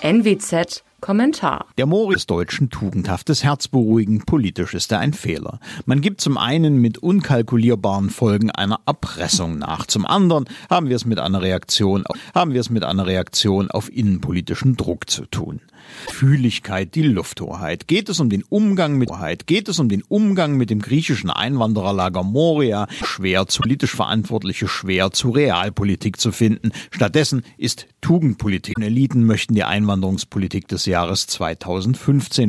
NWZ Kommentar. Der Moritz des Deutschen tugendhaftes Herzberuhigen, politisch ist er ein Fehler. Man gibt zum einen mit unkalkulierbaren Folgen einer Erpressung nach, zum anderen haben wir es mit einer Reaktion auf innenpolitischen Druck zu tun. Fühligkeit, die Lufthoheit. Geht es um den Umgang mit dem griechischen Einwandererlager Moria, politisch Verantwortliche schwer zu Realpolitik zu finden. Stattdessen ist Tugendpolitik. Eliten möchten die Einwanderungspolitik des Jahres 2015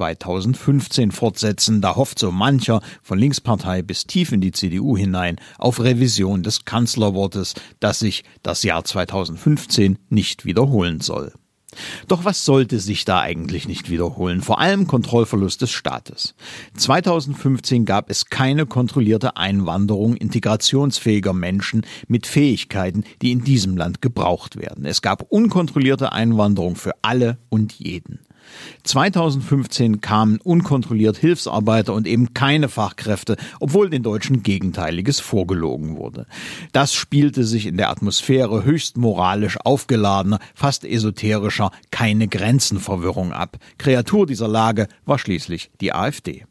fortsetzen. Da hofft so mancher, von Linkspartei bis tief in die CDU hinein, auf Revision des Kanzlerwortes, dass sich das Jahr 2015 nicht wiederholen soll. Doch was sollte sich da eigentlich nicht wiederholen? Vor allem Kontrollverlust des Staates. 2015 gab es keine kontrollierte Einwanderung integrationsfähiger Menschen mit Fähigkeiten, die in diesem Land gebraucht werden. Es gab unkontrollierte Einwanderung für alle und jeden. 2015 kamen unkontrolliert Hilfsarbeiter und eben keine Fachkräfte, obwohl den Deutschen Gegenteiliges vorgelogen wurde. Das spielte sich in der Atmosphäre höchst moralisch aufgeladener, fast esoterischer Keine-Grenzen-Verwirrung ab. Kreatur dieser Lage war schließlich die AfD.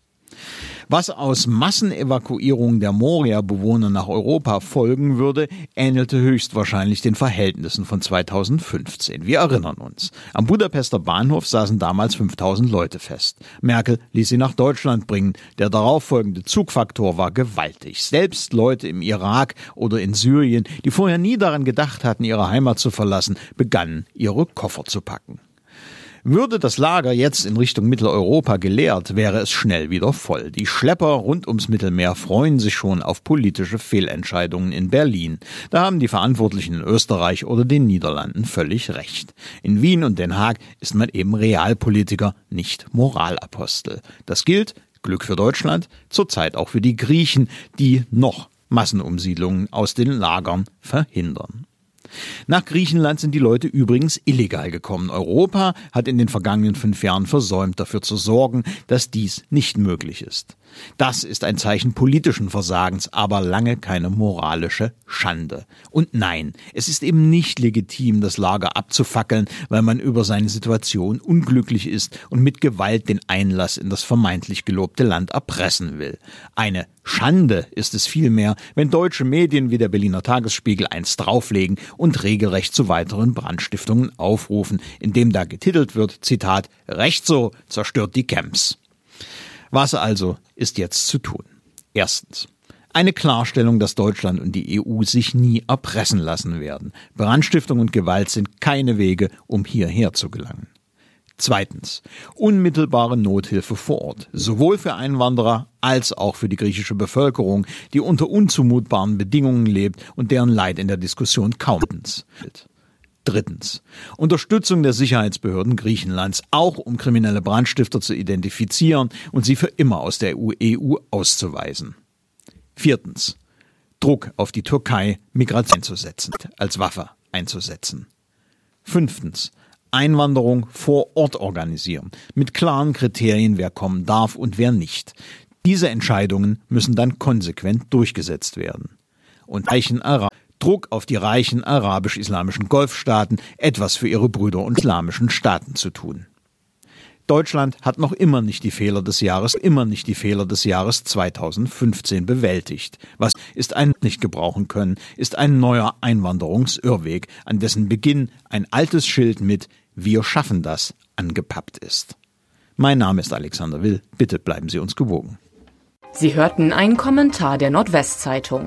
Was aus Massenevakuierung der Moria-Bewohner nach Europa folgen würde, ähnelte höchstwahrscheinlich den Verhältnissen von 2015. Wir erinnern uns. Am Budapester Bahnhof saßen damals 5000 Leute fest. Merkel ließ sie nach Deutschland bringen. Der darauffolgende Zugfaktor war gewaltig. Selbst Leute im Irak oder in Syrien, die vorher nie daran gedacht hatten, ihre Heimat zu verlassen, begannen, ihre Koffer zu packen. Würde das Lager jetzt in Richtung Mitteleuropa geleert, wäre es schnell wieder voll. Die Schlepper rund ums Mittelmeer freuen sich schon auf politische Fehlentscheidungen in Berlin. Da haben die Verantwortlichen in Österreich oder den Niederlanden völlig recht. In Wien und Den Haag ist man eben Realpolitiker, nicht Moralapostel. Das gilt, Glück für Deutschland, zurzeit auch für die Griechen, die noch Massenumsiedlungen aus den Lagern verhindern. Nach Griechenland sind die Leute übrigens illegal gekommen. Europa hat in den vergangenen 5 Jahren versäumt, dafür zu sorgen, dass dies nicht möglich ist. Das ist ein Zeichen politischen Versagens, aber lange keine moralische Schande. Und nein, es ist eben nicht legitim, das Lager abzufackeln, weil man über seine Situation unglücklich ist und mit Gewalt den Einlass in das vermeintlich gelobte Land erpressen will. Eine Schande ist es vielmehr, wenn deutsche Medien wie der Berliner Tagesspiegel eins drauflegen und regelrecht zu weiteren Brandstiftungen aufrufen, indem da getitelt wird, Zitat, Recht so zerstört die Camps. Was also ist jetzt zu tun? Erstens. Eine Klarstellung, dass Deutschland und die EU sich nie erpressen lassen werden. Brandstiftung und Gewalt sind keine Wege, um hierher zu gelangen. Zweitens. Unmittelbare Nothilfe vor Ort. Sowohl für Einwanderer als auch für die griechische Bevölkerung, die unter unzumutbaren Bedingungen lebt und deren Leid in der Diskussion kaum gilt. Drittens. Unterstützung der Sicherheitsbehörden Griechenlands, auch um kriminelle Brandstifter zu identifizieren und sie für immer aus der EU auszuweisen. Viertens. Druck auf die Türkei, Migration als Waffe einzusetzen. Fünftens. Einwanderung vor Ort organisieren, mit klaren Kriterien, wer kommen darf und wer nicht. Diese Entscheidungen müssen dann konsequent durchgesetzt werden. Und Druck auf die reichen arabisch-islamischen Golfstaaten, etwas für ihre Brüder und islamischen Staaten zu tun. Deutschland hat noch immer nicht die Fehler des Jahres 2015 bewältigt. Was ist nicht gebrauchen können, ist ein neuer Einwanderungsirrweg, an dessen Beginn ein altes Schild mit Wir schaffen das angepappt ist. Mein Name ist Alexander Will. Bitte bleiben Sie uns gewogen. Sie hörten einen Kommentar der Nordwestzeitung.